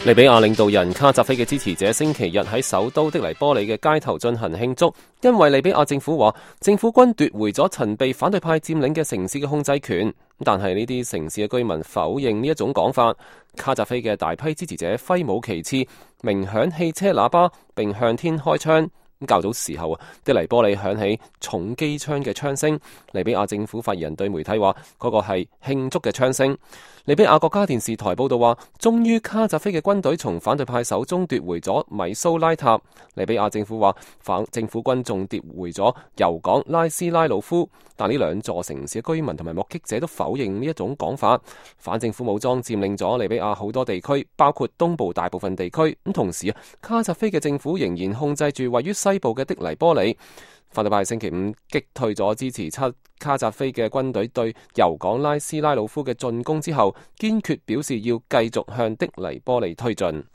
利比亞領導人卡扎菲嘅支持者星期日喺首都的黎波里嘅街頭進行慶祝，因為利比亞政府話政府軍奪回咗曾被反對派佔領嘅城市嘅控制權，但係呢啲城市嘅居民否認呢一種講法。卡扎菲嘅大批支持者揮舞旗幟，鳴響汽車喇叭，並向天開槍。較早時候的黎波里響起重機槍嘅槍聲。利比亞政府發言人對媒體話嗰個係慶祝嘅槍聲。利比亞國家電視台報道話，終於卡扎菲嘅軍隊從反對派手中奪回咗米蘇拉塔。利比亞政府話反政府軍仲奪回咗油港拉斯拉魯夫，但呢兩座城市嘅居民同埋目擊者都否認呢一種講法。反政府武裝佔領咗利比亞好多地區，包括東部大部分地區。咁同時卡扎菲嘅政府仍然控制住位於西部嘅的黎波里。反對派星期五擊退咗支持卡扎菲嘅軍隊對油港拉斯拉魯夫嘅進攻之後，堅決表示要繼續向的黎波里推進。